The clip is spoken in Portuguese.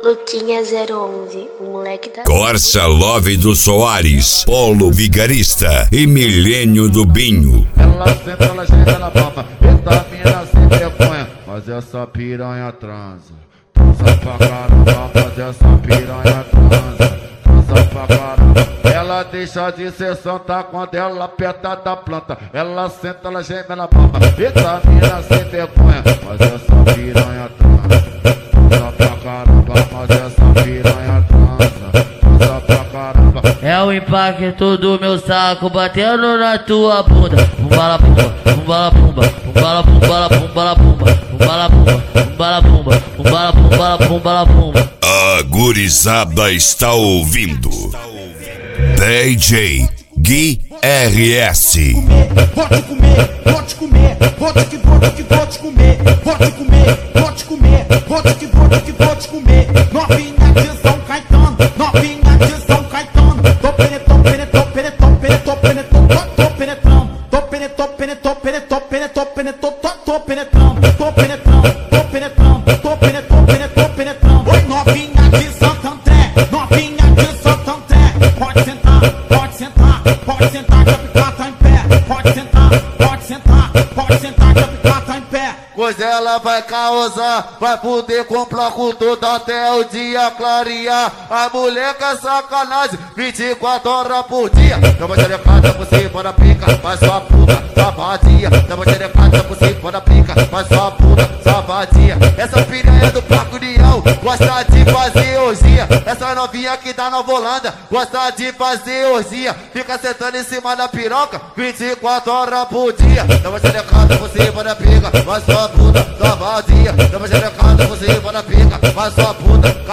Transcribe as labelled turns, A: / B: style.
A: Luquinha 011, o moleque da
B: Corsa Love do Soares, Polo Vigarista e Milênio do Binho.
C: Ela senta, ela chega na palma, eita mina sem vergonha, mas essa piranha transa. Transa pra caramba, mas essa piranha transa. Transa pra caramba. Ela deixa de ser santa quando ela aperta da planta. Ela senta, ela geme na palma, eita mina sem vergonha, mas essa piranha transa. Transa pra caramba, mas essa piranha transa. Transa pra caramba.
D: É o impacto do meu saco batendo na tua bunda. Pumbala pumba, pumbala pumba, pumbala pumbala pumbala pumba, pumbala pumba, pumbala pumba, pumbala pumbala pumbala pumba.
B: A gurizada está ouvindo DJ Gui RS.
E: Vou te comer, vou te comer, vou te comer, vou te comer, vou te comer, vou te comer. Novinha de São Caetano, novinha de São Caetano. Tô penetrando, penetrou, penetrou, penetrou, penetrou, tô penetrando, tô penetrou, penetrou, penetrou, penetrou, penetrou, tô penetrando, tô penetrando, tô penetrando, tô penetrou, penetrou, penetrando. Oi, novinha de Santo André, novinha de Santo André. Pode sentar, pode sentar, pode sentar, que a pica tá em pé. Pode sentar, pode sentar, pode sentar, que a pica tá em pé.
C: Pois ela vai causar, vai fuder com o bloco todo até o dia clarear. A mulher que é sacanagem, 24 horas por dia. Dá uma xerecada por cima da pica, faz sua puta, safadinha. Dá uma xerecada por cima da pica, faz sua puta, safadinha. Essa piranha do Parque União gosta de fazer orgia. Essa novinha que tá na Holanda gosta de fazer orgia. Fica sentando em cima da piroca, 24 horas por dia. Dá uma xerecada por cima da pica, faz sua puta, safadinha. Dá uma xerecada por cima da pica, faz sua puta,